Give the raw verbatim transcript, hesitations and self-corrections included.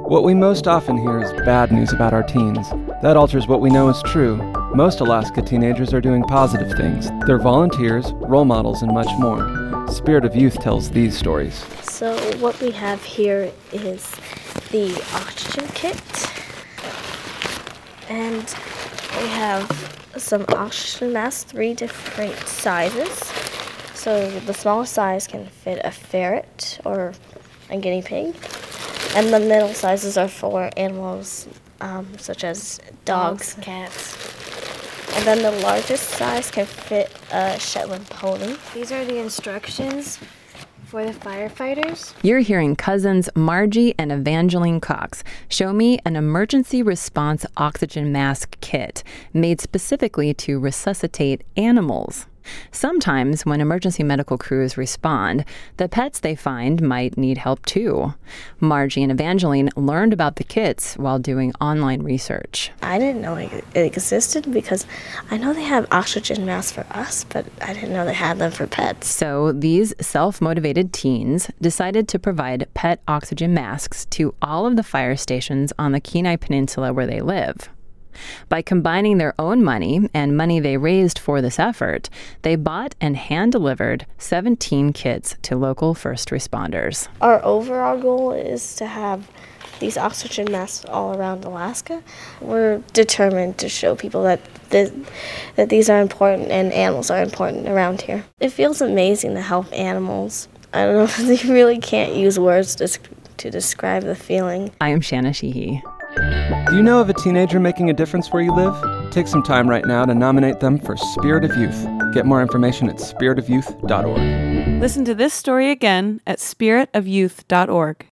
What we most often hear is bad news about our teens. That alters what we know is true. Most Alaska teenagers are doing positive things. They're volunteers, role models, and much more. Spirit of Youth tells these stories. So what we have here is the oxygen kit. And we have some oxygen masks, three different sizes. So the smallest size can fit a ferret or a guinea pig. And the middle sizes are for animals um, such as dogs, dogs, cats. And then the largest size can fit a Shetland pony. These are the instructions for the firefighters. You're hearing cousins Margie and Evangeline Cox show me an emergency response oxygen mask kit made specifically to resuscitate animals. Sometimes when emergency medical crews respond, the pets they find might need help too. Margie and Evangeline learned about the kits while doing online research. I didn't know it existed because I know they have oxygen masks for us, but I didn't know they had them for pets. So these self-motivated teens decided to provide pet oxygen masks to all of the fire stations on the Kenai Peninsula where they live. By combining their own money and money they raised for this effort, they bought and hand-delivered seventeen kits to local first responders. Our overall goal is to have these oxygen masks all around Alaska. We're determined to show people that this, that these are important and animals are important around here. It feels amazing to help animals. I don't know, you really can't use words to, to describe the feeling. I am Shanna Sheehy. Do you know of a teenager making a difference where you live? Take some time right now to nominate them for Spirit of Youth. Get more information at spirit of youth dot org. Listen to this story again at spirit of youth dot org.